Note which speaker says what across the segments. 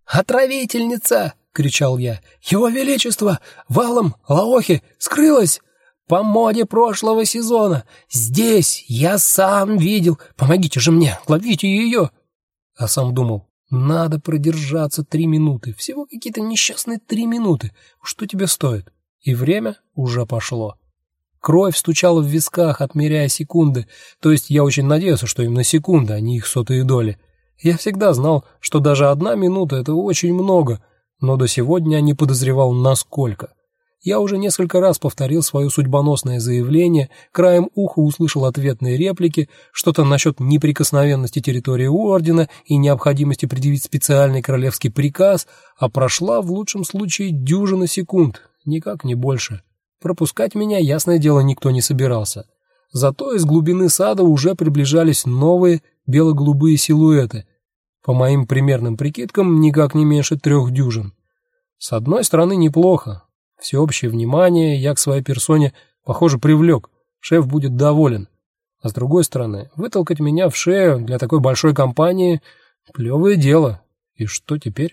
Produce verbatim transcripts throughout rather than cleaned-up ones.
Speaker 1: «Отравительница!» — кричал я. «Его Величество! Валом Лаохи скрылась! По моде прошлого сезона! Здесь! Я сам видел! Помогите же мне! Ловите ее!» А сам думал: надо продержаться три минуты. Всего какие-то несчастные три минуты. Что тебе стоит? И время уже пошло. Кровь стучала в висках, отмеряя секунды. То есть я очень надеялся, что именно секунды, а не их сотые доли. Я всегда знал, что даже одна минута — это очень много, но до сегодня не подозревал, насколько. Я уже несколько раз повторил свое судьбоносное заявление, краем уха услышал ответные реплики, что-то насчет неприкосновенности территории ордена и необходимости предъявить специальный королевский приказ, а прошла в лучшем случае дюжина секунд, никак не больше. Пропускать меня, ясное дело, никто не собирался. Зато из глубины сада уже приближались новые бело-голубые силуэты. По моим примерным прикидкам, никак не меньше трех дюжин. С одной стороны, неплохо. Всеобщее внимание я к своей персоне, похоже, привлек. Шеф будет доволен. А с другой стороны, вытолкать меня в шею для такой большой компании — плевое дело. И что теперь?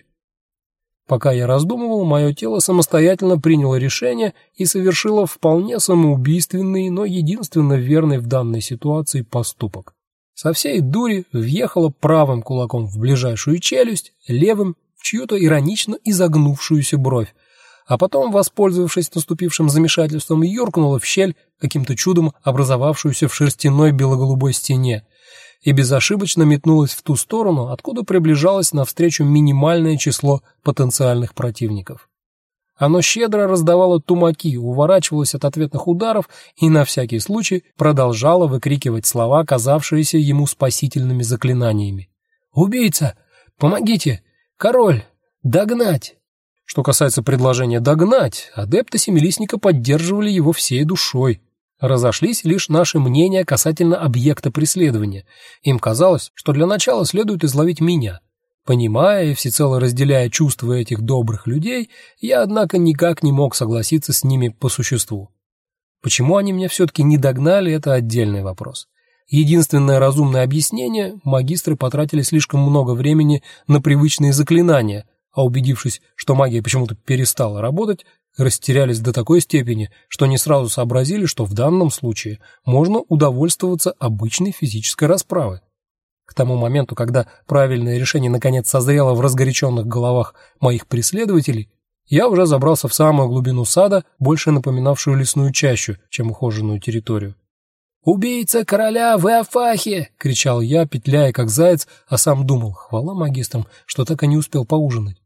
Speaker 1: Пока я раздумывал, мое тело самостоятельно приняло решение и совершило вполне самоубийственный, но единственно верный в данной ситуации поступок. Со всей дури въехала правым кулаком в ближайшую челюсть, левым в чью-то иронично изогнувшуюся бровь, а потом, воспользовавшись наступившим замешательством, юркнула в щель, каким-то чудом образовавшуюся в шерстяной бело-голубой стене, и безошибочно метнулась в ту сторону, откуда приближалось навстречу минимальное число потенциальных противников. Оно щедро раздавало тумаки, уворачивалось от ответных ударов и на всякий случай продолжало выкрикивать слова, казавшиеся ему спасительными заклинаниями. «Убийца! Помогите! Король! Догнать!» Что касается предложения «догнать», адепты Семилистника поддерживали его всей душой. Разошлись лишь наши мнения касательно объекта преследования. Им казалось, что для начала следует изловить меня. Понимая и всецело разделяя чувства этих добрых людей, я, однако, никак не мог согласиться с ними по существу. Почему они меня все-таки не догнали – это отдельный вопрос. Единственное разумное объяснение – магистры потратили слишком много времени на привычные заклинания, а убедившись, что магия почему-то перестала работать, растерялись до такой степени, что не сразу сообразили, что в данном случае можно удовольствоваться обычной физической расправой. К тому моменту, когда правильное решение наконец созрело в разгоряченных головах моих преследователей, я уже забрался в самую глубину сада, больше напоминавшую лесную чащу, чем ухоженную территорию. «Убийца короля в Эофахе!» — кричал я, петляя как заяц, а сам думал: хвала магистрам, что так и не успел поужинать.